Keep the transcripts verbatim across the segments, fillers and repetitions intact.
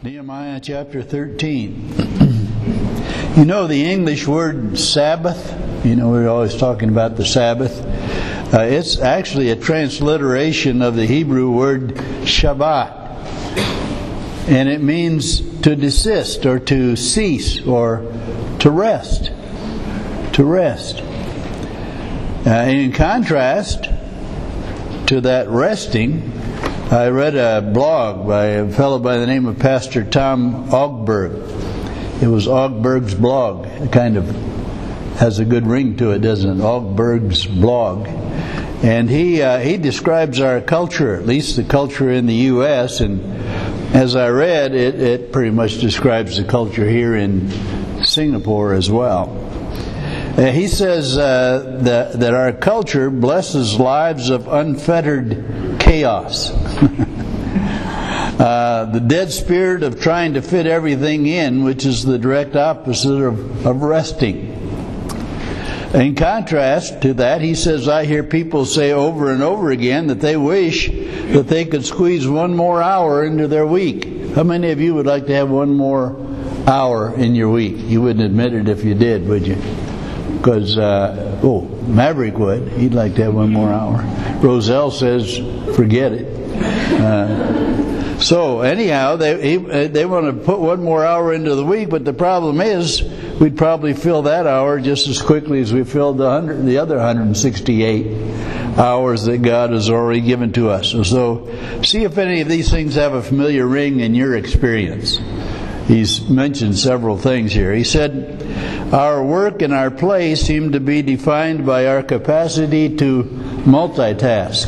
Nehemiah chapter thirteen. You know the English word Sabbath? You know, we're always talking about the Sabbath. Uh, it's actually a transliteration of the Hebrew word Shabbat. And it means to desist or to cease or to rest. To rest. Uh, in contrast to that resting, I read a blog by a fellow by the name of Pastor Tom Ogberg. It was Ogberg's blog. It kind of has a good ring to it, doesn't it? Ogberg's blog. And he uh, he describes our culture, at least the culture in the U S, and as I read, it, it pretty much describes the culture here in Singapore as well. Uh, he says uh, that, that our culture blesses lives of unfettered chaos. uh, the dead spirit of trying to fit everything in, which is the direct opposite of, of resting. In contrast to that, he says, I hear people say over and over again that they wish that they could squeeze one more hour into their week. How many of you would like to have one more hour in your week? You wouldn't admit it if you did, would you? Because, uh, oh, Maverick would. He'd like to have one more hour. Roselle says, forget it. Uh, so, anyhow, they he, they want to put one more hour into the week, but the problem is we'd probably fill that hour just as quickly as we filled the, hundred, the other one hundred sixty-eight hours that God has already given to us. So, so, see if any of these things have a familiar ring in your experience. He's mentioned several things here. He said, our work and our play seem to be defined by our capacity to multitask.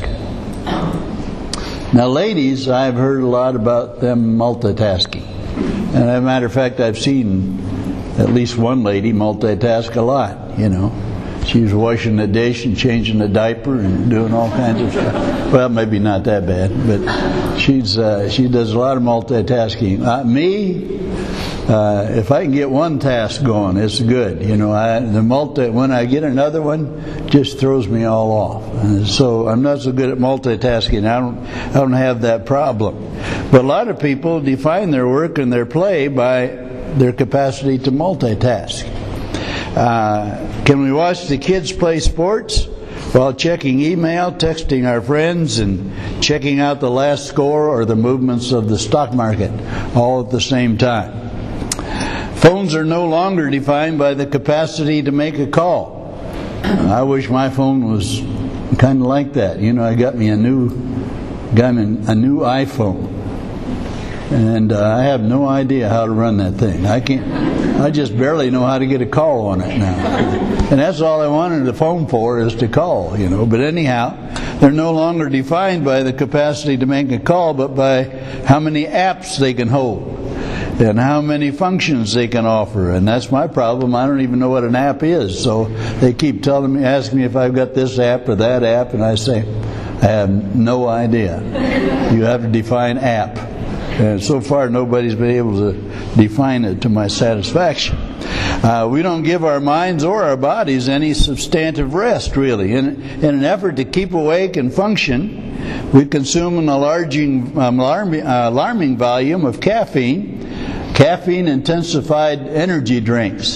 Now, ladies, I've heard a lot about them multitasking. And as a matter of fact, I've seen at least one lady multitask a lot, you know. She was washing the dish and changing the diaper and doing all kinds of stuff. Well, maybe not that bad, but she's uh, she does a lot of multitasking. Uh, me, uh, if I can get one task going, it's good. You know, I, the multi when I get another one, just throws me all off. And so I'm not so good at multitasking. I don't I don't have that problem. But a lot of people define their work and their play by their capacity to multitask. Uh, can we watch the kids play sports while checking email, texting our friends, and checking out the last score or the movements of the stock market all at the same time? Phones are no longer defined by the capacity to make a call. I wish my phone was kind of like that. You know, I got me a new, got me a new iPhone. And uh, I have no idea how to run that thing. I can't. I just barely know how to get a call on it now. And that's all I wanted the phone for, is to call, you know. But anyhow, they're no longer defined by the capacity to make a call, but by how many apps they can hold and how many functions they can offer. And that's my problem. I don't even know what an app is. So they keep telling me, asking me if I've got this app or that app, and I say, I have no idea. You have to define app. And so far, nobody's been able to define it to my satisfaction. Uh, we don't give our minds or our bodies any substantive rest, really. In, in an effort to keep awake and function, we consume an alarming, um, alarming, uh, alarming volume of caffeine, caffeine-intensified energy drinks,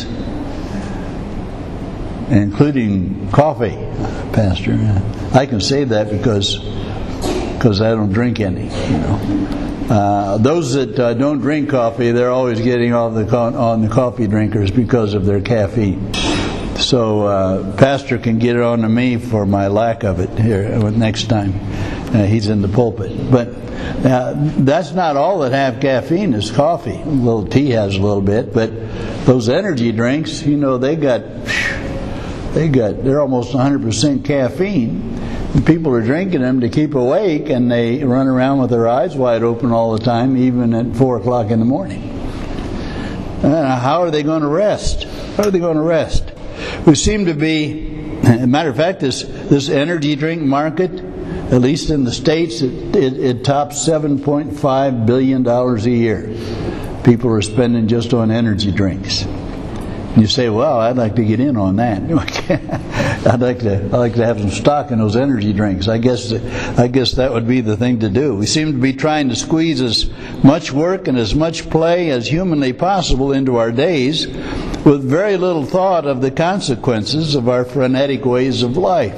including coffee, Pastor. I can say that because because I don't drink any, you know. Uh, those that uh, don't drink coffee, they're always getting off the co- on the coffee drinkers because of their caffeine. So uh, Pastor can get it on to me for my lack of it here next time uh, he's in the pulpit. But uh, that's not all that have caffeine is coffee. A little tea has a little bit, but those energy drinks, you know, they got they got they're almost one hundred percent caffeine. People are drinking them to keep awake, and they run around with their eyes wide open all the time, even at four o'clock in the morning. Uh, how are they going to rest? How are they going to rest? We seem to be, as a matter of fact, this, this energy drink market, at least in the States, it, it, it tops seven point five billion dollars a year. People are spending just on energy drinks. You say, well, I'd like to get in on that. I'd like to I'd like to have some stock in those energy drinks. I guess I guess that would be the thing to do. We seem to be trying to squeeze as much work and as much play as humanly possible into our days, with very little thought of the consequences of our frenetic ways of life.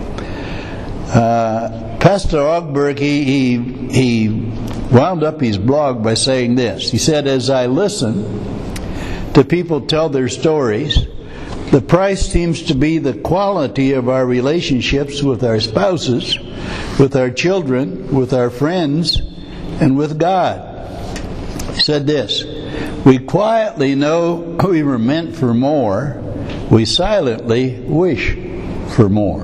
Uh, Pastor Ogberg, he, he, he wound up his blog by saying this. He said, as I listen to people tell their stories, the price seems to be the quality of our relationships with our spouses, with our children, with our friends, and with God. He said this, we quietly know we were meant for more. We silently wish for more.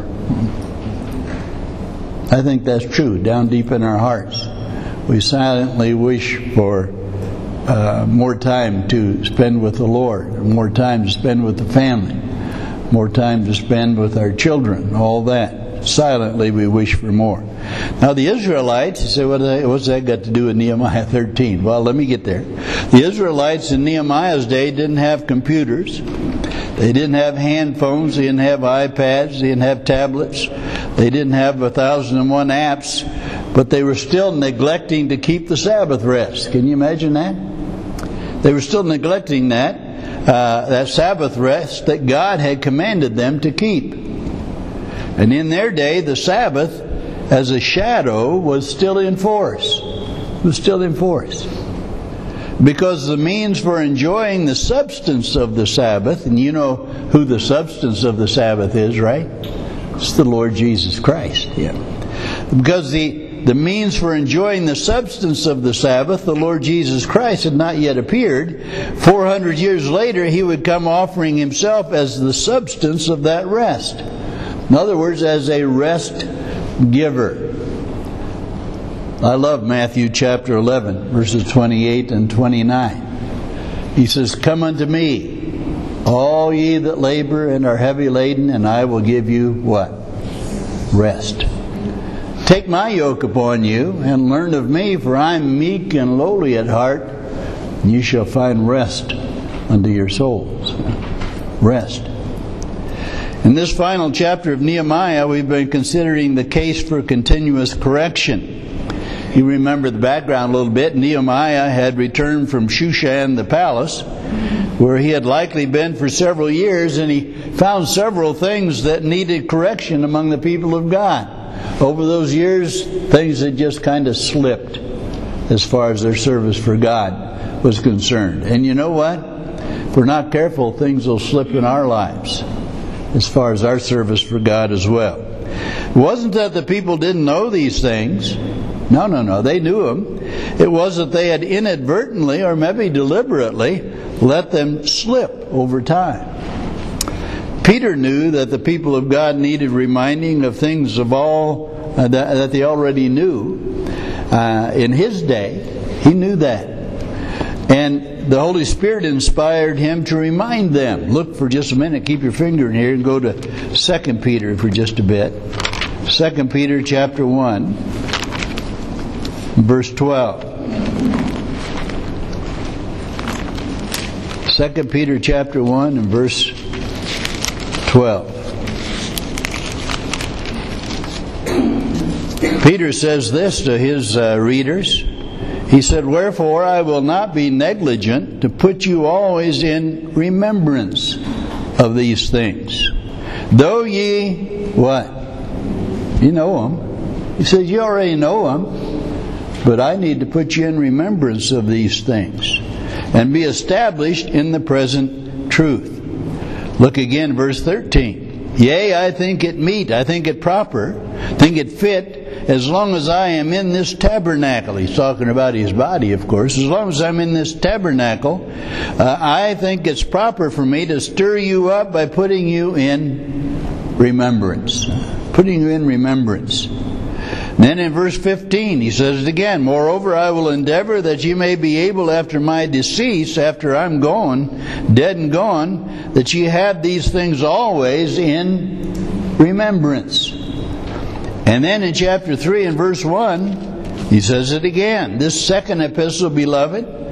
I think that's true, down deep in our hearts. We silently wish for uh, more time to spend with the Lord, more time to spend with the family, more time to spend with our children, all that. Silently we wish for more. Now the Israelites, you say, what's that got to do with Nehemiah thirteen? Well, let me get there. The Israelites in Nehemiah's day didn't have computers. They didn't have hand phones. They didn't have iPads. They didn't have tablets. They didn't have a thousand and one apps. But they were still neglecting to keep the Sabbath rest. Can you imagine that? They were still neglecting that, uh, that Sabbath rest that God had commanded them to keep. And in their day, the Sabbath, as a shadow, was still in force. It was still in force. Because the means for enjoying the substance of the Sabbath, and you know who the substance of the Sabbath is, right? It's the Lord Jesus Christ. Yeah. Because the, the means for enjoying the substance of the Sabbath, the Lord Jesus Christ, had not yet appeared. Four hundred years later, He would come offering Himself as the substance of that rest. In other words, as a rest giver. I love Matthew chapter eleven, verses twenty-eight and twenty-nine. He says, come unto me, all ye that labor and are heavy laden, and I will give you what? Rest. Take my yoke upon you, and learn of me, for I am meek and lowly at heart, and you shall find rest unto your souls. Rest. In this final chapter of Nehemiah, we've been considering the case for continuous correction. You remember the background a little bit. Nehemiah had returned from Shushan, the palace, where he had likely been for several years, and he found several things that needed correction among the people of God. Over those years, things had just kind of slipped as far as their service for God was concerned. And you know what? If we're not careful, things will slip in our lives as far as our service for God as well. It wasn't that the people didn't know these things. No, no, no. They knew them. It was that they had inadvertently, or maybe deliberately, let them slip over time. Peter knew that the people of God needed reminding of things of all uh, that, that they already knew. Uh, in his day, he knew that. And the Holy Spirit inspired him to remind them. Look for just a minute, keep your finger in here and go to Second Peter for just a bit. Second Peter chapter one, verse twelve. Second Peter chapter one and verse twelve. Peter says this to his uh, readers. He said, wherefore I will not be negligent to put you always in remembrance of these things. Though ye, what? You know them. He says, you already know them, but I need to put you in remembrance of these things and be established in the present truth. Look again, verse thirteen. Yea, I think it meet, I think it proper, think it fit, as long as I am in this tabernacle. He's talking about his body, of course. As long as I'm in this tabernacle, uh, I think it's proper for me to stir you up by putting you in remembrance. Putting you in remembrance. Then in verse fifteen, he says it again. Moreover, I will endeavor that ye may be able after my decease, after I'm gone, dead and gone, that ye have these things always in remembrance. And then in chapter three and verse one, he says it again. This second epistle, beloved,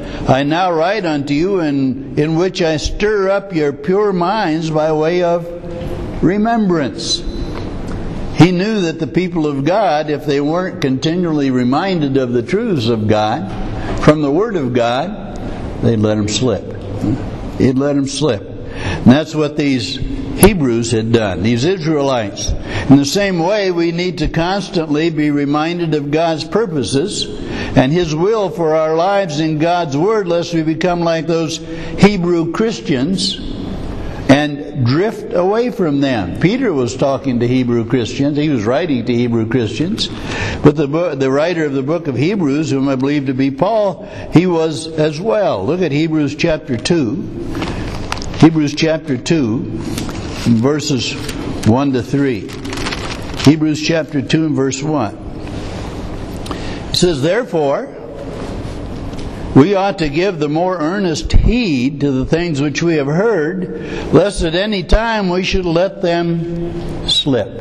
I now write unto you, in, in which I stir up your pure minds by way of remembrance. He knew that the people of God, if they weren't continually reminded of the truths of God, from the Word of God, they'd let them slip. He'd let them slip. And that's what these Hebrews had done, these Israelites. In the same way, we need to constantly be reminded of God's purposes and His will for our lives in God's Word, lest we become like those Hebrew Christians and drift away from them. Peter was talking to Hebrew Christians. He was writing to Hebrew Christians. But the, the writer of the book of Hebrews, whom I believe to be Paul, he was as well. Look at Hebrews chapter two. Hebrews chapter two, verses one to three. Hebrews chapter two and verse one. It says, therefore, we ought to give the more earnest heed to the things which we have heard, lest at any time we should let them slip.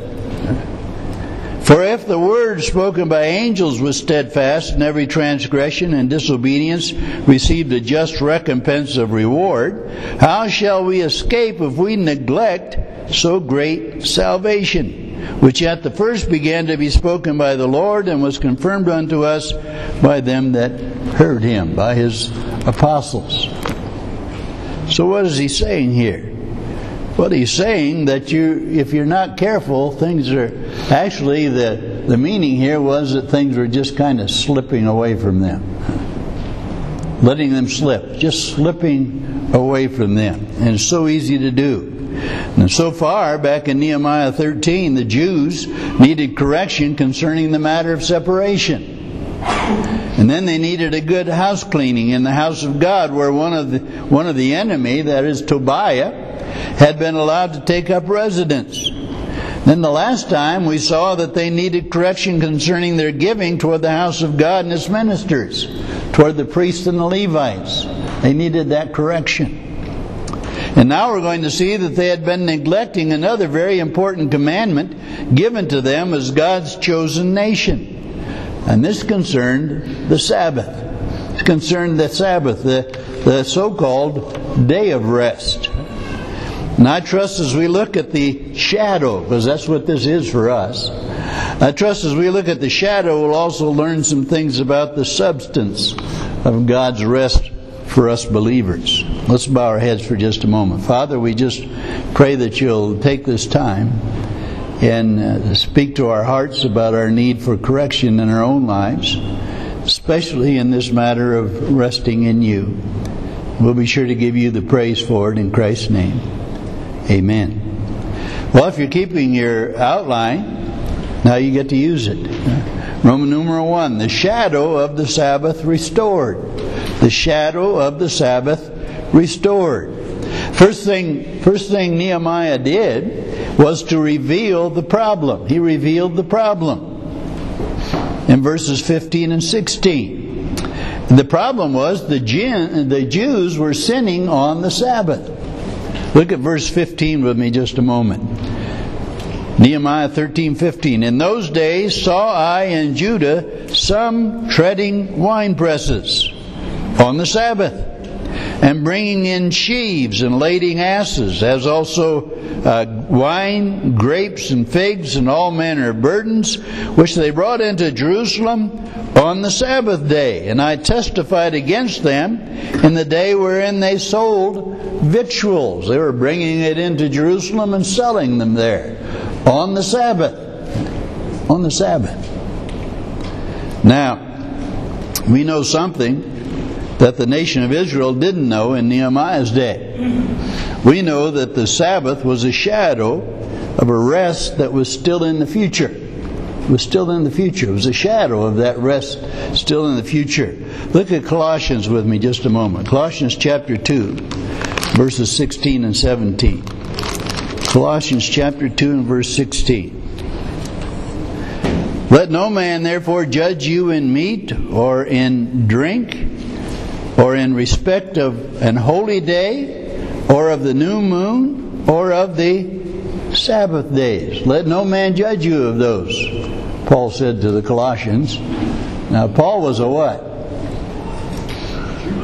For if the word spoken by angels was steadfast, and every transgression and disobedience received a just recompense of reward, how shall we escape if we neglect so great salvation, which at the first began to be spoken by the Lord, and was confirmed unto us by them that heard Him, by His apostles? So what is he saying here? Well, he's saying that you, if you're not careful, things are, actually the, the meaning here was that things were just kind of slipping away from them. Letting them slip, just slipping away from them. And it's so easy to do. And so far, back in Nehemiah thirteen, the Jews needed correction concerning the matter of separation. And then they needed a good house cleaning in the house of God, where one of the, one of the enemy, that is Tobiah, had been allowed to take up residence. Then the last time we saw that they needed correction concerning their giving toward the house of God and its ministers, toward the priests and the Levites. They needed that correction. And now we're going to see that they had been neglecting another very important commandment given to them as God's chosen nation. And this concerned the Sabbath. It concerned the Sabbath, the, the so-called day of rest. And I trust as we look at the shadow, because that's what this is for us, I trust as we look at the shadow, we'll also learn some things about the substance of God's rest for us believers. Let's bow our heads for just a moment. Father, we just pray that you'll take this time and uh, speak to our hearts about our need for correction in our own lives, especially in this matter of resting in you. We'll be sure to give you the praise for it in Christ's name. Amen. Well, if you're keeping your outline, now you get to use it. Roman numeral one, the shadow of the Sabbath restored. The shadow of the Sabbath restored. First thing, first thing Nehemiah did was to reveal the problem. He revealed the problem in verses fifteen and sixteen. The problem was the, Jew, the Jews were sinning on the Sabbath. Look at verse fifteen with me just a moment. Nehemiah thirteen fifteen. In those days saw I in Judah some treading wine presses on the Sabbath, and bringing in sheaves and lading asses, as also uh, wine, grapes, and figs, and all manner of burdens, which they brought into Jerusalem on the Sabbath day. And I testified against them in the day wherein they sold victuals. They were bringing it into Jerusalem and selling them there on the Sabbath. On the Sabbath. Now, we know something that the nation of Israel didn't know in Nehemiah's day. We know that the Sabbath was a shadow of a rest that was still in the future. It was still in the future. It was a shadow of that rest still in the future. Look at Colossians with me just a moment. Colossians chapter two, verses sixteen and seventeen. Colossians chapter two and verse sixteen. Let no man therefore judge you in meat or in drink, or in respect of an holy day, or of the new moon, or of the Sabbath days. Let no man judge you of those, Paul said to the Colossians. Now, Paul was a what?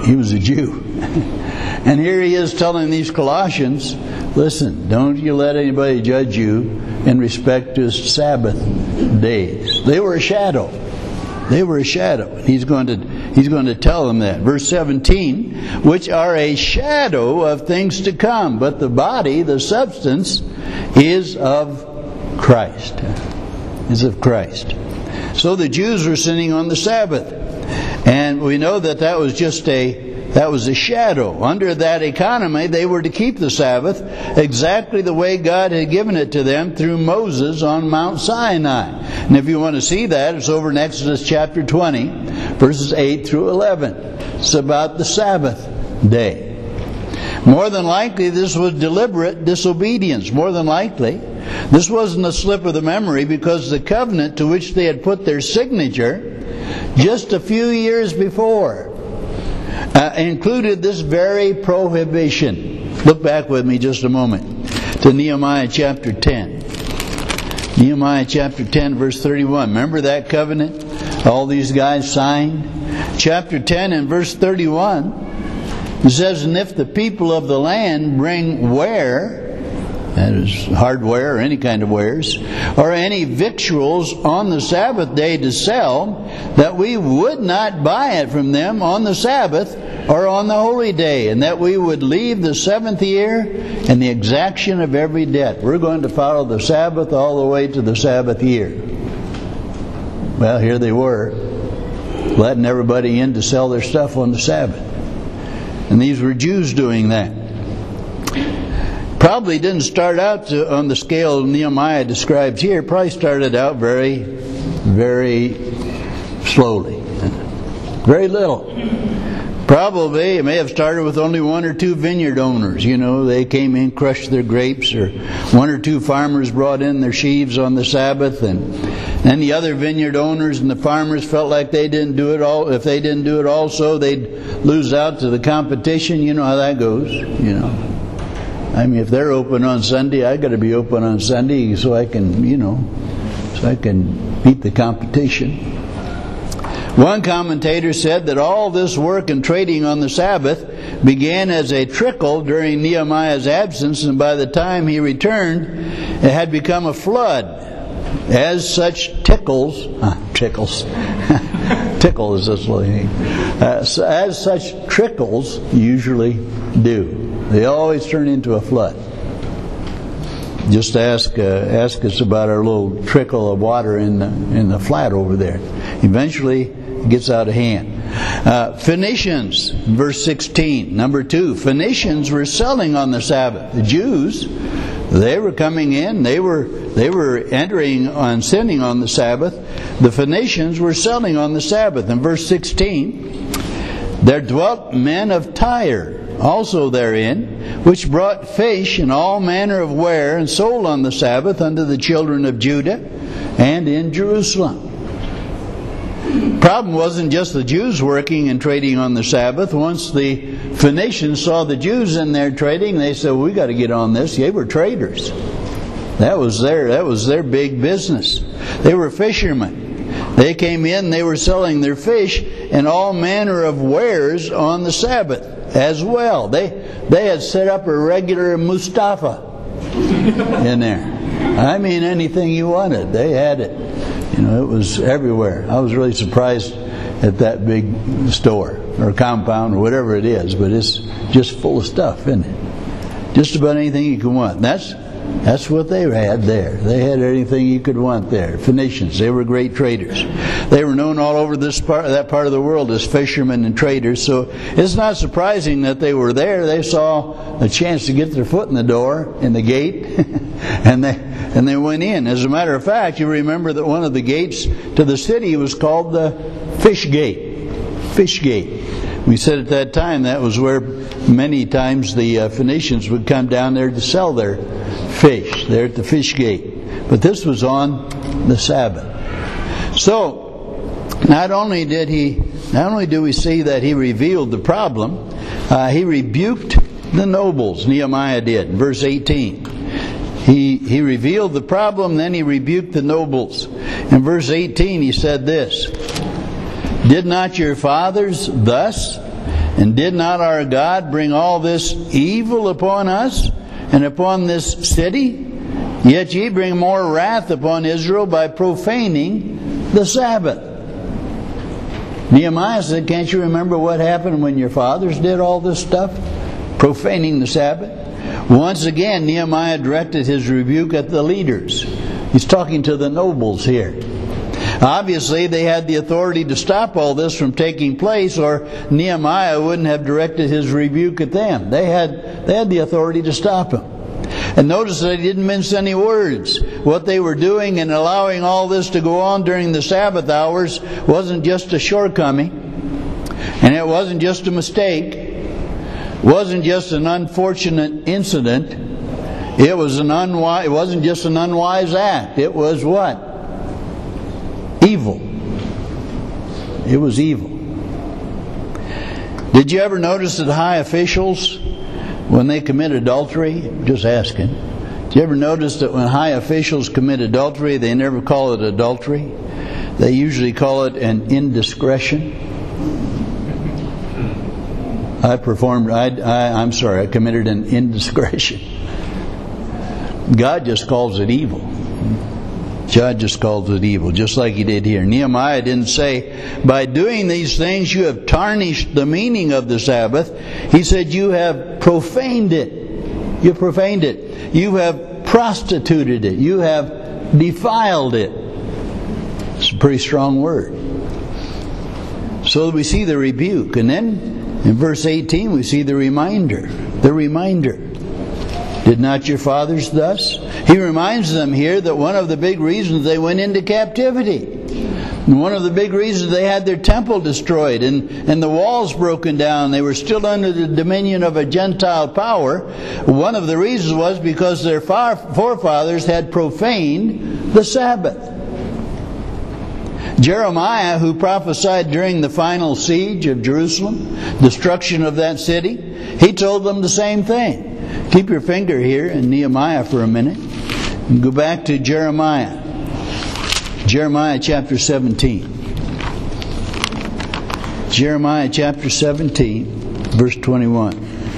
He was a Jew. And here he is telling these Colossians, listen, don't you let anybody judge you in respect to Sabbath days. They were a shadow. They were a shadow. He's going to he's going to tell them that. Verse seventeen, which are a shadow of things to come, but the body, the substance, is of Christ. Is of Christ. So the Jews were sinning on the Sabbath. And we know that that was just a That was a shadow. Under that economy, they were to keep the Sabbath exactly the way God had given it to them through Moses on Mount Sinai. And if you want to see that, it's over in Exodus chapter twenty, verses eight through eleven. It's about the Sabbath day. More than likely, this was deliberate disobedience. More than likely, this wasn't a slip of the memory, because the covenant to which they had put their signature just a few years before Uh, included this very prohibition. Look back with me just a moment to Nehemiah chapter ten. Nehemiah chapter ten, verse thirty-one. Remember that covenant all these guys signed? Chapter ten and verse thirty-one, it says, and if the people of the land bring ware, that is hardware or any kind of wares, or any victuals on the Sabbath day to sell, that we would not buy it from them on the Sabbath or on the holy day, and that we would leave the seventh year and the exaction of every debt. We're going to follow the Sabbath all the way to the Sabbath year. Well, here they were, letting everybody in to sell their stuff on the Sabbath. And these were Jews doing that. Probably didn't start out to, on the scale Nehemiah describes here. Probably started out very, very slowly. Very little. Probably it may have started with only one or two vineyard owners. You know, they came in, crushed their grapes, or one or two farmers brought in their sheaves on the Sabbath, and then the other vineyard owners and the farmers felt like they didn't do it all. If they didn't do it also, they'd lose out to the competition. You know how that goes, you know. I mean, if they're open on Sunday, I got to be open on Sunday so I can, you know, so I can beat the competition. One commentator said that all this work and trading on the Sabbath began as a trickle during Nehemiah's absence, and by the time he returned, it had become a flood, as such tickles, uh, tickles, tickle is this little thing, uh, as such trickles usually do. They always turn into a flood. Just ask uh, ask us about our little trickle of water in the in the flat over there. Eventually, it gets out of hand. Uh, Phoenicians, verse sixteen, number two. Phoenicians were selling on the Sabbath. The Jews, they were coming in. They were they were entering on sinning on the Sabbath. The Phoenicians were selling on the Sabbath. In verse sixteen, there dwelt men of Tyre also therein, which brought fish and all manner of ware, and sold on the Sabbath unto the children of Judah and in Jerusalem. Problem wasn't just the Jews working and trading on the Sabbath. Once the Phoenicians saw the Jews in there trading, they said, we got to get on this. They were traders. That was their that was their big business. They were fishermen. They came in, they were selling their fish and all manner of wares on the Sabbath as well. They they had set up a regular Mustafa in there. I mean, anything you wanted, they had it. You know, it was everywhere. I was really surprised at that big store or compound or whatever it is, but it's just full of stuff, isn't it? Just about anything you can want. That's That's what they had there. They had anything you could want there. Phoenicians, they were great traders. They were known all over this part, that part of the world as fishermen and traders. So it's not surprising that they were there. They saw a chance to get their foot in the door, in the gate, and they and they went in. As a matter of fact, you remember that one of the gates to the city was called the Fish Gate. Fish Gate. We said at that time that was where many times the uh, Phoenicians would come down there to sell their fish, there at the Fish Gate. But this was on the Sabbath. So, not only did he, not only do we see that he revealed the problem, uh, he rebuked the nobles. Nehemiah did, verse eighteen. He he revealed the problem, then he rebuked the nobles. In verse eighteen, he said this: "Did not your fathers thus And did not our God bring all this evil upon us and upon this city? Yet ye bring more wrath upon Israel by profaning the Sabbath. Nehemiah said, can't you remember what happened when your fathers did all this stuff? Profaning the Sabbath. Once again, Nehemiah directed his rebuke at the leaders. He's talking to the nobles here. Obviously, they had the authority to stop all this from taking place, or Nehemiah wouldn't have directed his rebuke at them. They had, they had the authority to stop him. And notice that he didn't mince any words. What they were doing and allowing all this to go on during the Sabbath hours wasn't just a shortcoming, and it wasn't just a mistake. It wasn't just an unfortunate incident. It was an unwise. It wasn't just an unwise act. It was what? Evil. It was evil. Did you ever notice that high officials, when they commit adultery, just asking, did you ever notice that when high officials commit adultery, they never call it adultery? They usually call it an indiscretion. I performed, I, I, I'm sorry, I committed an indiscretion. God just calls it evil. God just calls it evil, just like he did here. Nehemiah didn't say, by doing these things you have tarnished the meaning of the Sabbath. He said, you have profaned it. You profaned it. You have prostituted it. You have defiled it. It's a pretty strong word. So we see the rebuke. And then in verse eighteen we see the reminder. The reminder. Did not your fathers thus? He reminds them here that one of the big reasons they went into captivity, and one of the big reasons they had their temple destroyed and, and the walls broken down, they were still under the dominion of a Gentile power, one of the reasons was because their forefathers had profaned the Sabbath. Jeremiah, who prophesied during the final siege of Jerusalem, destruction of that city, he told them the same thing. Keep your finger here in Nehemiah for a minute and go back to Jeremiah. Jeremiah chapter seventeen. Jeremiah chapter seventeen, verse twenty-one.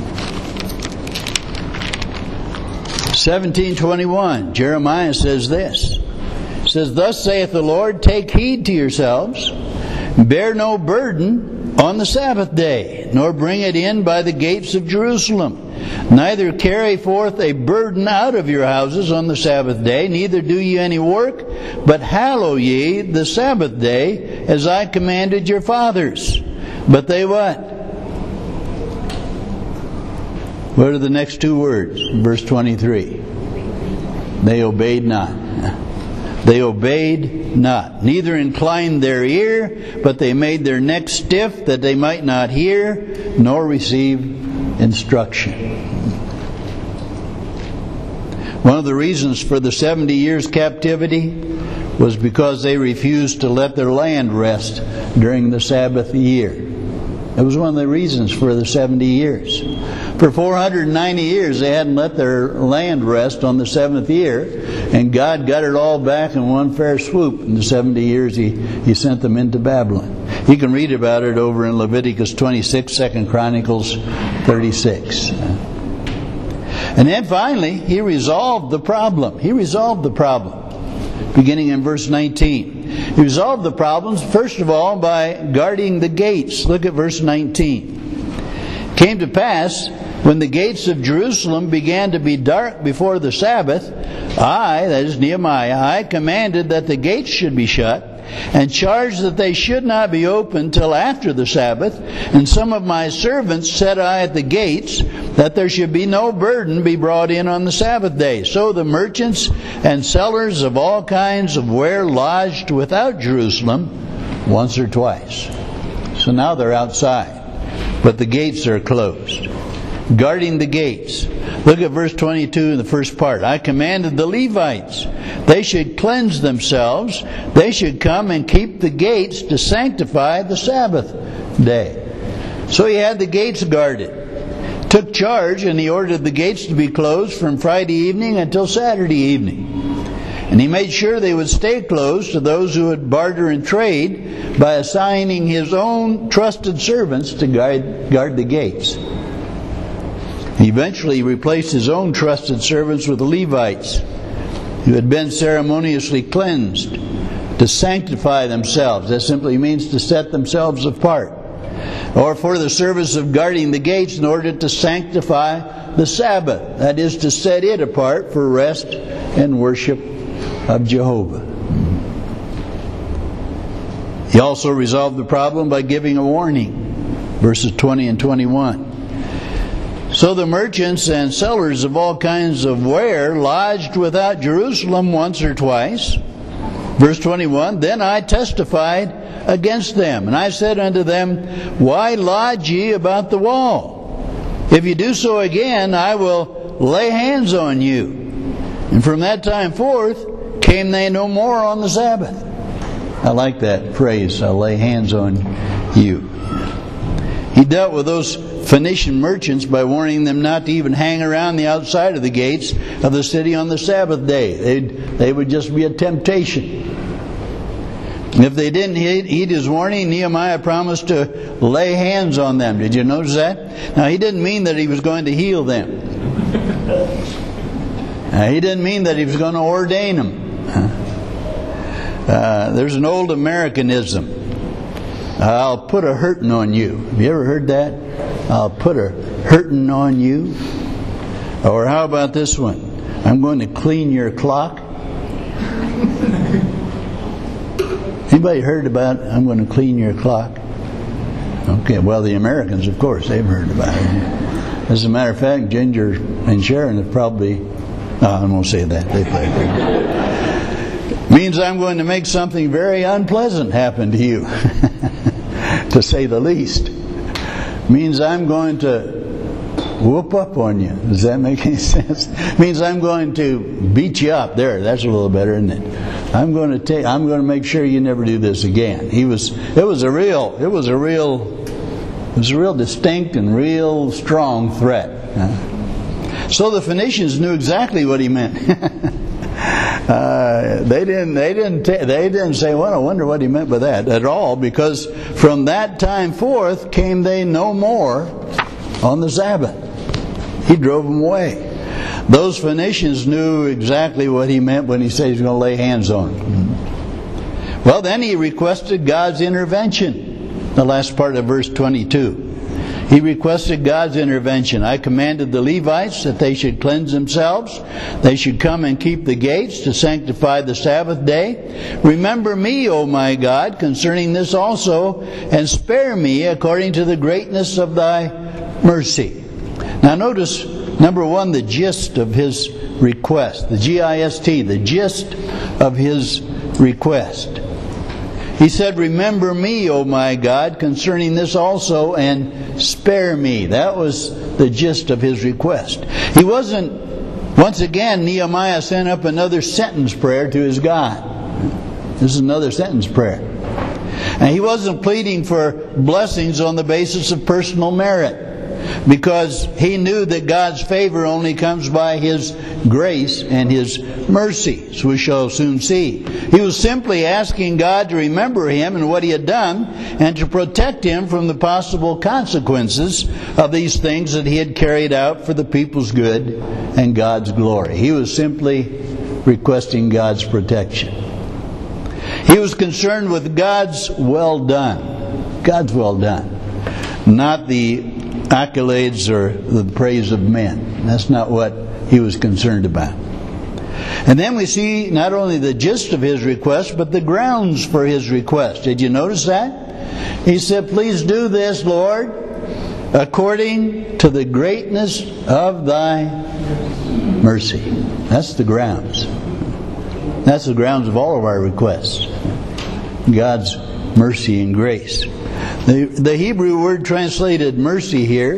seventeen twenty-one. Jeremiah says this. It says, thus saith the Lord, take heed to yourselves, bear no burden on the Sabbath day, nor bring it in by the gates of Jerusalem. Neither carry forth a burden out of your houses on the Sabbath day, neither do ye any work, but hallow ye the Sabbath day, as I commanded your fathers. But they what? What are the next two words? Verse twenty-three. They obeyed not. They obeyed not. Neither inclined their ear, but they made their neck stiff, that they might not hear, nor receive instruction. One of the reasons for the seventy years captivity was because they refused to let their land rest during the Sabbath year. That was one of the reasons for the seventy years. For four hundred ninety years they hadn't let their land rest on the seventh year, and God got it all back in one fair swoop. In the seventy years he, he sent them into Babylon. You can read about it over in Leviticus twenty-six, Second Chronicles thirty-six. And then finally, he resolved the problem. He resolved the problem. Beginning in verse nineteen. He resolved the problems, first of all, by guarding the gates. Look at verse nineteen. Came to pass, when the gates of Jerusalem began to be dark before the Sabbath, I, that is Nehemiah, I commanded that the gates should be shut, and charged that they should not be opened till after the Sabbath. And some of my servants set I at the gates, that there should be no burden be brought in on the Sabbath day. So the merchants and sellers of all kinds of ware lodged without Jerusalem once or twice. So now they're outside, but the gates are closed. Guarding the gates. Look at verse twenty-two in the first part. I commanded the Levites, they should cleanse themselves, they should come and keep the gates to sanctify the Sabbath day. So he had the gates guarded, took charge, and he ordered the gates to be closed from Friday evening until Saturday evening. And he made sure they would stay close to those who would barter and trade by assigning his own trusted servants to guard, guard the gates. He eventually replaced his own trusted servants with the Levites, who had been ceremoniously cleansed to sanctify themselves. That simply means to set themselves apart, or for the service of guarding the gates in order to sanctify the Sabbath. That is, to set it apart for rest and worship of Jehovah. He also resolved the problem by giving a warning. Verses twenty and twenty-one. So the merchants and sellers of all kinds of ware lodged without Jerusalem once or twice. Verse twenty-one, Then I testified against them, and I said unto them, Why lodge ye about the wall? If you do so again, I will lay hands on you. And from that time forth came they no more on the Sabbath. I like that phrase, I'll lay hands on you. He dealt with those Phoenician merchants by warning them not to even hang around the outside of the gates of the city on the Sabbath day. They'd, they would just be a temptation. And if they didn't heed his warning, Nehemiah promised to lay hands on them. Did you notice that? Now, he didn't mean that he was going to heal them. Now, he didn't mean that he was going to ordain them. Uh, there's an old Americanism. I'll put a hurtin' on you. Have you ever heard that? I'll put a hurtin' on you. Or how about this one? I'm going to clean your clock. Anybody heard about I'm going to clean your clock? Okay, well, the Americans, of course, they've heard about it. As a matter of fact, Ginger and Sharon have probably... No, I won't say that. They play. Means I'm going to make something very unpleasant happen to you. To say the least. Means I'm going to whoop up on you. Does that make any sense? Means I'm going to beat you up. There, that's a little better, isn't it? I'm going to take. I'm going to make sure you never do this again. He was. It was a real. It was a real. It was a real distinct and real strong threat. Huh? So the Phoenicians knew exactly what he meant. Uh, they didn't. They didn't. Ta- they didn't say, "Well, I wonder what he meant by that," at all, because from that time forth came they no more on the Sabbath. He drove them away. Those Phoenicians knew exactly what he meant when he said he's going to lay hands on them. Well, then he requested God's intervention. The last part of verse twenty-two. He requested God's intervention. I commanded the Levites that they should cleanse themselves. They should come and keep the gates to sanctify the Sabbath day. Remember me, O my God, concerning this also, and spare me according to the greatness of thy mercy. Now notice, number one, the gist of his request. The G I S T, the gist of his request. He said, remember me, O my God, concerning this also, and spare me. That was the gist of his request. He wasn't, once again, Nehemiah sent up another sentence prayer to his God. This is another sentence prayer. And he wasn't pleading for blessings on the basis of personal merit, because he knew that God's favor only comes by His grace and His mercy, as we shall soon see. He was simply asking God to remember him and what he had done, and to protect him from the possible consequences of these things that he had carried out for the people's good and God's glory. He was simply requesting God's protection. He was concerned with God's well done. God's well done. Not the accolades or the praise of men. That's not what he was concerned about. And then we see not only the gist of his request, but the grounds for his request. Did you notice that? He said, please do this, Lord, according to the greatness of thy mercy. That's the grounds. That's the grounds of all of our requests. God's mercy and grace. The, the Hebrew word translated mercy here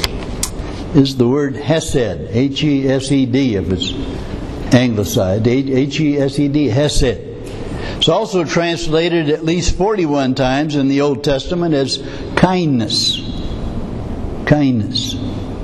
is the word hesed, H E S E D if it's anglicized, H E S E D, hesed. It's also translated at least forty-one times in the Old Testament as kindness. Kindness.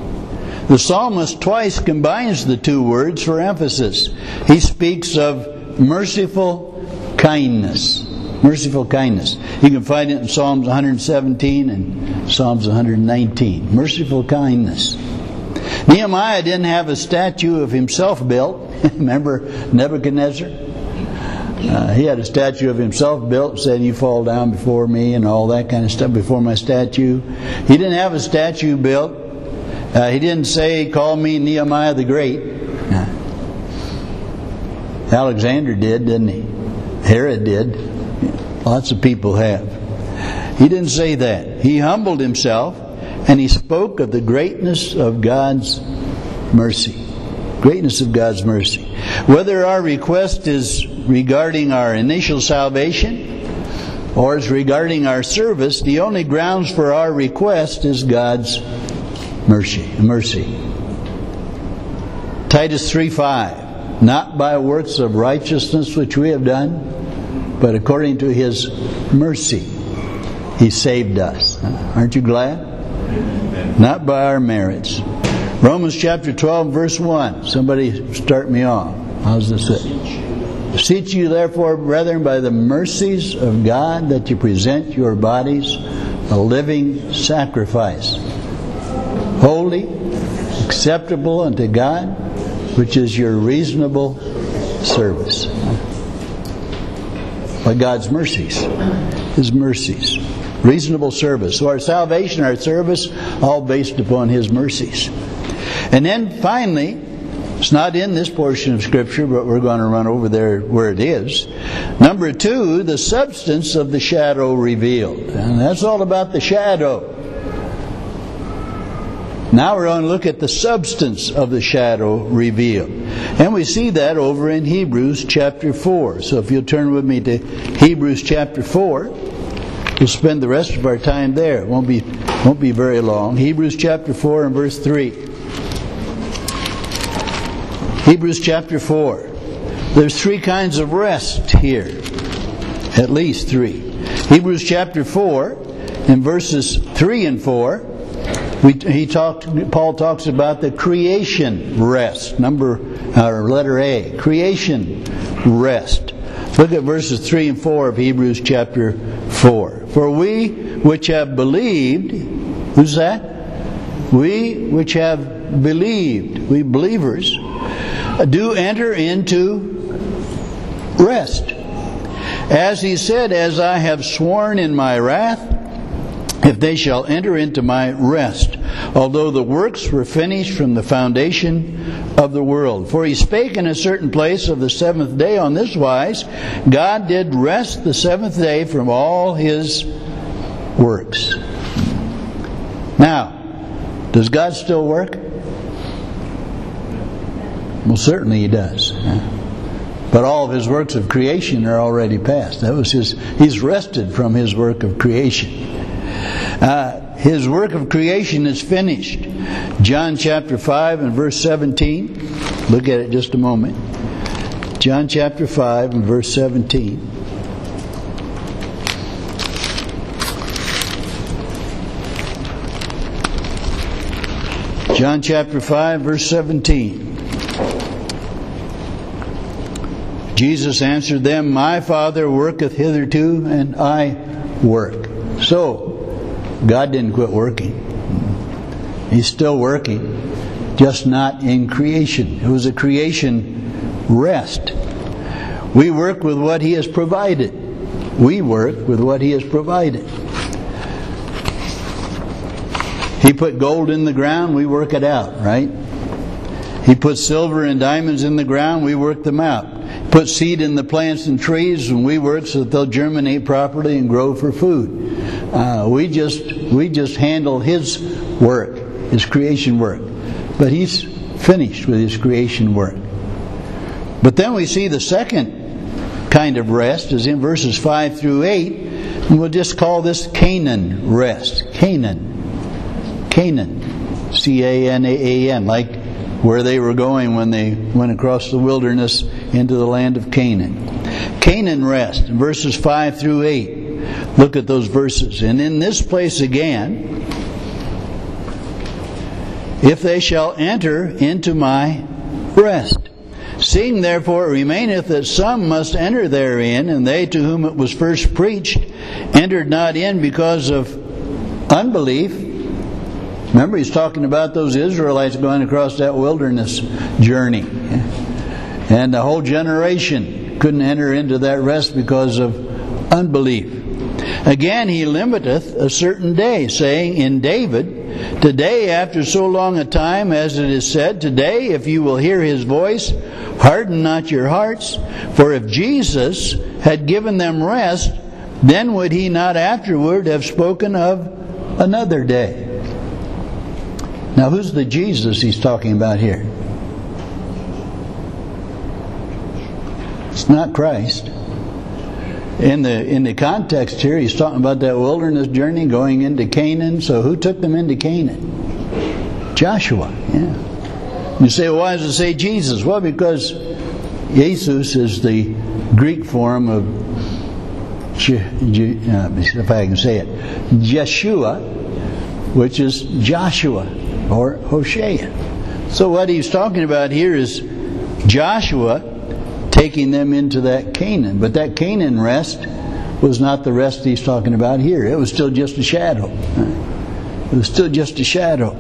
The psalmist twice combines the two words for emphasis. He speaks of merciful kindness. Merciful kindness. You can find it in Psalms one hundred seventeen and Psalms one hundred nineteen. Merciful kindness. Nehemiah didn't have a statue of himself built. Remember Nebuchadnezzar? Uh, he had a statue of himself built, said, "You fall down before me," and all that kind of stuff, before my statue. He didn't have a statue built. Uh, he didn't say, "Call me Nehemiah the Great." Uh, Alexander did, didn't he? Herod did. Lots of people have. He didn't say that. He humbled himself, and he spoke of the greatness of God's mercy. Greatness of God's mercy. Whether our request is regarding our initial salvation or is regarding our service, the only grounds for our request is God's mercy. Mercy. Titus three five. Not by works of righteousness which we have done, but according to His mercy He saved us. Aren't you glad? Amen. Not by our merits. Romans chapter twelve verse one. Somebody start me off. How's this it? Beseech you therefore, brethren, by the mercies of God, that you present your bodies a living sacrifice, holy, acceptable unto God, which is your reasonable service. By God's mercies. His mercies. Reasonable service. So our salvation, our service, all based upon His mercies. And then finally, it's not in this portion of Scripture, but we're going to run over there where it is. Number two, the substance of the shadow revealed. And that's all about the shadow. Now we're going to look at the substance of the shadow revealed. And we see that over in Hebrews chapter four. So if you'll turn with me to Hebrews chapter four, we'll spend the rest of our time there. It won't be, won't be very long. Hebrews chapter four and verse three. Hebrews chapter four. There's three kinds of rest here. At least three. Hebrews chapter four, in verses three and four, we, he talked. Paul talks about the creation rest. Number, or letter A. Creation rest. Look at verses three and four of Hebrews chapter four. For we which have believed, who's that? We which have believed, we believers, do enter into rest. As he said, as I have sworn in my wrath, if they shall enter into my rest, although the works were finished from the foundation of the world. For he spake in a certain place of the seventh day on this wise, God did rest the seventh day from all His works. Now, does God still work? Well, certainly He does. But all of His works of creation are already past. That was His. He's rested from His work of creation. Uh, his work of creation is finished. John chapter five and verse seventeen. Look at it just a moment. John chapter five and verse seventeen. John chapter five verse seventeen. Jesus answered them, my Father worketh hitherto, and I work. So, God didn't quit working. He's still working, just not in creation. It was a creation rest. We work with what He has provided. We work with what He has provided. He put gold in the ground, we work it out, right? He put silver and diamonds in the ground, we work them out. Put seed in the plants and trees, and we work so that they'll germinate properly and grow for food. Uh, we just we just handle His work, His creation work. But He's finished with His creation work. But then we see the second kind of rest is in verses five through eight, and we'll just call this Canaan rest. Canaan. Canaan. C A N A A N, like where they were going when they went across the wilderness into the land of Canaan. Canaan rest, verses five through eight. Look at those verses. And in this place again, if they shall enter into my rest. Seeing therefore it remaineth that some must enter therein, and they to whom it was first preached entered not in because of unbelief. Remember, he's talking about those Israelites going across that wilderness journey. And the whole generation couldn't enter into that rest because of unbelief. Again, he limiteth a certain day, saying in David, today after so long a time, as it is said, today if you will hear his voice, harden not your hearts. For if Jesus had given them rest, then would he not afterward have spoken of another day. Now, who's the Jesus he's talking about here? It's not Christ. In the in the context here, he's talking about that wilderness journey going into Canaan. So who took them into Canaan? Joshua. Yeah. You say, well, why does it say Jesus? Well, because Jesus is the Greek form of, Je, Je, uh, if I can say it, Yeshua, which is Joshua or Hosea. So what he's talking about here is Joshua taking them into that Canaan. But that Canaan rest was not the rest he's talking about here. It was still just a shadow. It was still just a shadow.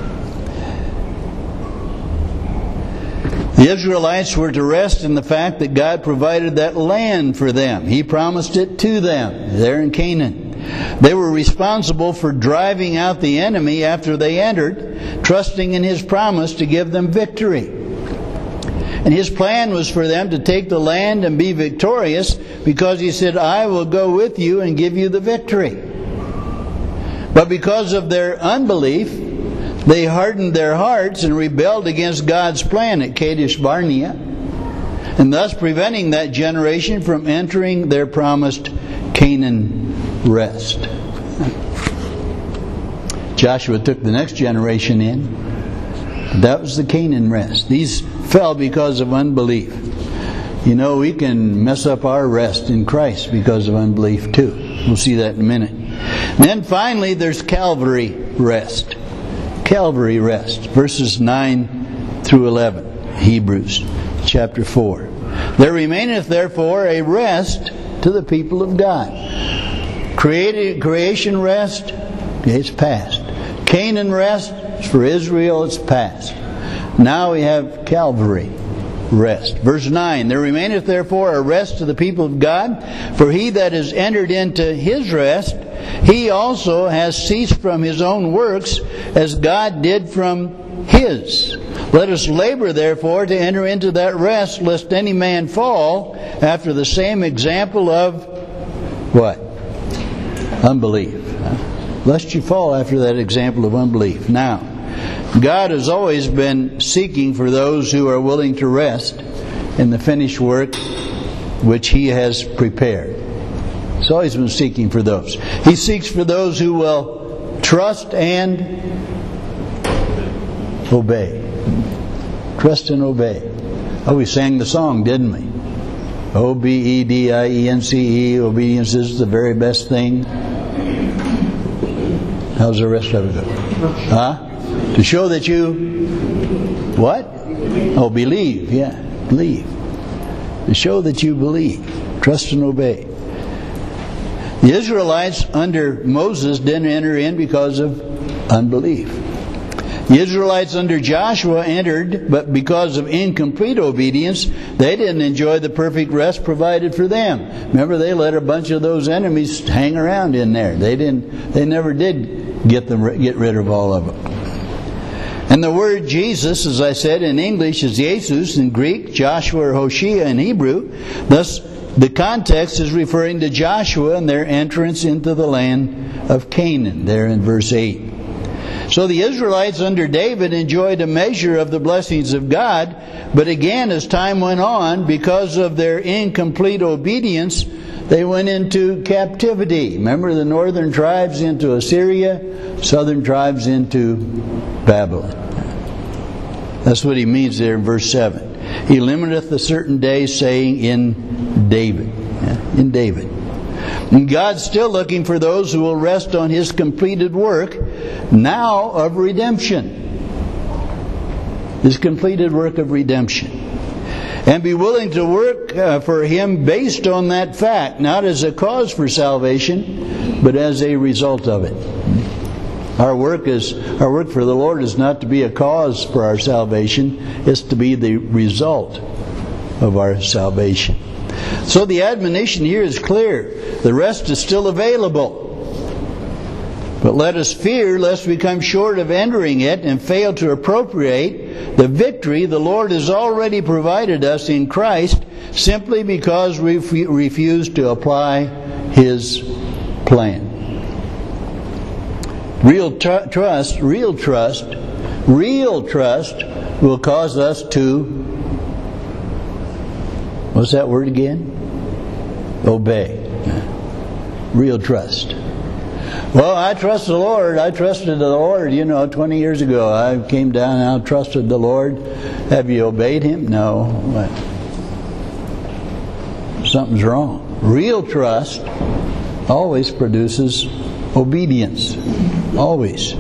The Israelites were to rest in the fact that God provided that land for them. He promised it to them there in Canaan. They were responsible for driving out the enemy after they entered, trusting in His promise to give them victory. And His plan was for them to take the land and be victorious, because He said, I will go with you and give you the victory. But because of their unbelief, they hardened their hearts and rebelled against God's plan at Kadesh Barnea, and thus preventing that generation from entering their promised Canaan rest. Joshua took the next generation in. That was the Canaan rest. These fell because of unbelief. You know, we can mess up our rest in Christ because of unbelief too. We'll see that in a minute. And then finally, there's Calvary rest. Calvary rest. Verses nine through eleven. Hebrews chapter four. There remaineth therefore a rest to the people of God. Created, creation rest, it's past. Canaan rest, for Israel, it's past. Now we have Calvary rest. Verse nine, there remaineth therefore a rest to the people of God, for he that is entered into his rest, he also has ceased from his own works, as God did from his. Let us labor therefore to enter into that rest, lest any man fall after the same example of what? Unbelief. Lest you fall after that example of unbelief. Now, God has always been seeking for those who are willing to rest in the finished work which He has prepared. He's always been seeking for those. He seeks for those who will trust and obey. Trust and obey. Oh, we sang the song, didn't we? O B E D I E N C E, obedience is the very best thing. How's the rest of it go? Huh? To show that you, what? Oh, believe, yeah, believe. To show that you believe. Trust and obey. The Israelites under Moses didn't enter in because of unbelief. The Israelites under Joshua entered, but because of incomplete obedience, they didn't enjoy the perfect rest provided for them. Remember, they let a bunch of those enemies hang around in there. They didn't. They never did get them get rid of all of them. And the word Jesus, as I said, in English is Jesus, in Greek, Joshua or Hosea in Hebrew. Thus, the context is referring to Joshua and their entrance into the land of Canaan, there in verse eight. So the Israelites under David enjoyed a measure of the blessings of God, but again, as time went on, because of their incomplete obedience, they went into captivity. Remember, the northern tribes into Assyria, southern tribes into Babylon. That's what he means there in verse seven. He limiteth a certain day, saying in David. Yeah, in David. And God's still looking for those who will rest on His completed work now of redemption. His completed work of redemption. and be willing to work uh, for Him based on that fact, not as a cause for salvation, but as a result of it. Our work is our work for the Lord is not to be a cause for our salvation; it's to be the result of our salvation. So the admonition here is clear. The rest is still available. But let us fear lest we come short of entering it and fail to appropriate the victory the Lord has already provided us in Christ, simply because we refuse to apply His plan. Real tr- trust, real trust, real trust will cause us to, what's that word again? Obey. Real trust. Well, I trust the Lord. I trusted the Lord, you know, twenty years ago. I came down and I trusted the Lord. Have you obeyed Him? No. What? Something's wrong. Real trust always produces obedience. Always.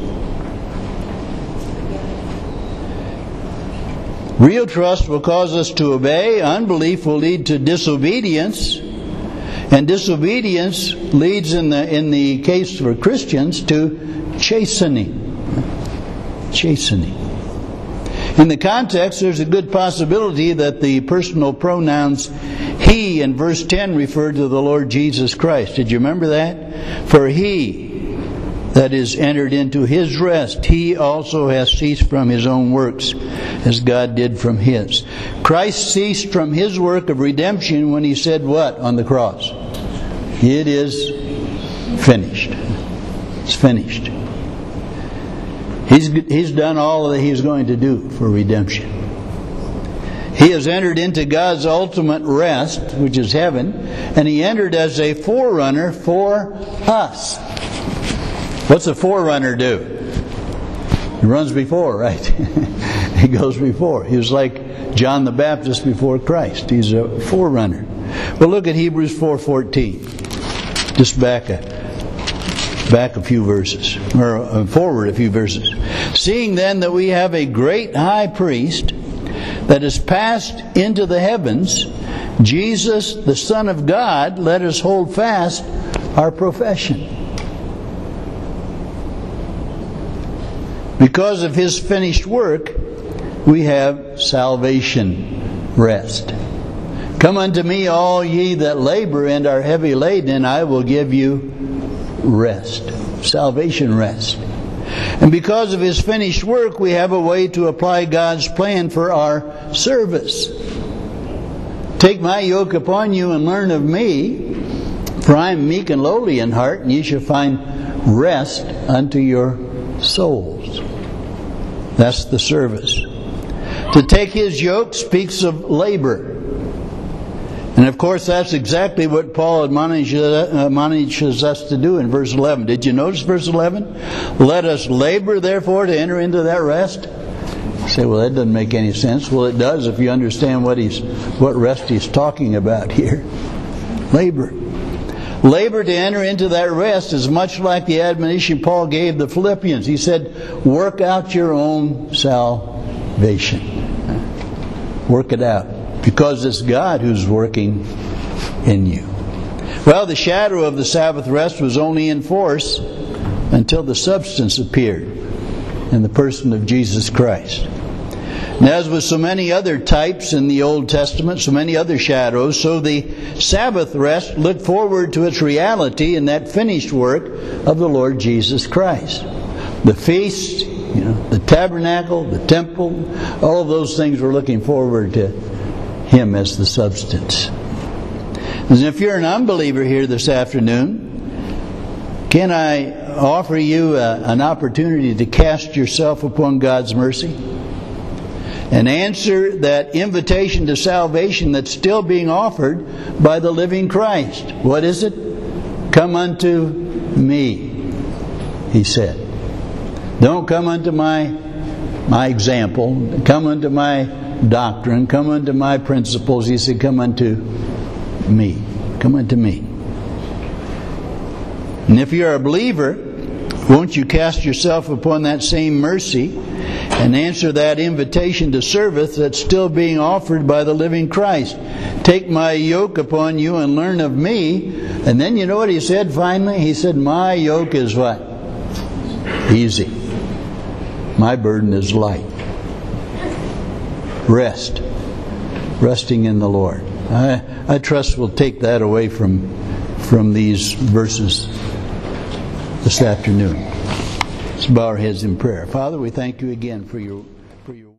Real trust will cause us to obey. Unbelief will lead to disobedience. And disobedience leads, in the in the case for Christians, to chastening. Chastening. In the context, there's a good possibility that the personal pronouns He in verse ten refer to the Lord Jesus Christ. Did you remember that? For He that is entered into His rest, He also has ceased from His own works, as God did from His. Christ ceased from His work of redemption when He said what on the cross? It is finished. It's finished. He's, he's done all that He's going to do for redemption. He has entered into God's ultimate rest, which is heaven, and He entered as a forerunner for us. What's a forerunner do? He runs before, right? He goes before. He was like John the Baptist before Christ. He's a forerunner. Well, look at Hebrews four fourteen. Just back a back a few verses, or forward a few verses. Seeing then that we have a great high priest that is passed into the heavens, Jesus, the Son of God, let us hold fast our profession. Because of His finished work, we have salvation, rest. Come unto me, all ye that labor and are heavy laden, and I will give you rest. Salvation rest. And because of His finished work, we have a way to apply God's plan for our service. Take my yoke upon you and learn of me, for I am meek and lowly in heart, and ye shall find rest unto your souls. That's the service. To take His yoke speaks of labor. And of course, that's exactly what Paul admonishes, admonishes us to do in verse eleven. Did you notice verse eleven? Let us labor, therefore, to enter into that rest. You say, well, that doesn't make any sense. Well, it does if you understand what he's, what rest he's talking about here. Labor. Labor to enter into that rest is much like the admonition Paul gave the Philippians. He said, work out your own salvation. Work it out. Because it's God who's working in you. Well, the shadow of the Sabbath rest was only in force until the substance appeared in the person of Jesus Christ. And as with so many other types in the Old Testament, so many other shadows, so the Sabbath rest looked forward to its reality in that finished work of the Lord Jesus Christ. The feast, you know, the tabernacle, the temple, all of those things were looking forward to Him as the substance. And if you're an unbeliever here this afternoon, can I offer you a, an opportunity to cast yourself upon God's mercy and answer that invitation to salvation that's still being offered by the living Christ? What is it? Come unto me, He said. Don't come unto my my example. Come unto my doctrine, come unto my principles. He said, come unto me. Come unto me. And if you're a believer, won't you cast yourself upon that same mercy and answer that invitation to service that's still being offered by the living Christ. Take my yoke upon you and learn of me. And then you know what he said finally? He said, my yoke is what? Easy. My burden is light. Rest. Resting in the Lord. I, I trust we'll take that away from, from these verses this afternoon. Let's bow our heads in prayer. Father, we thank you again for your for your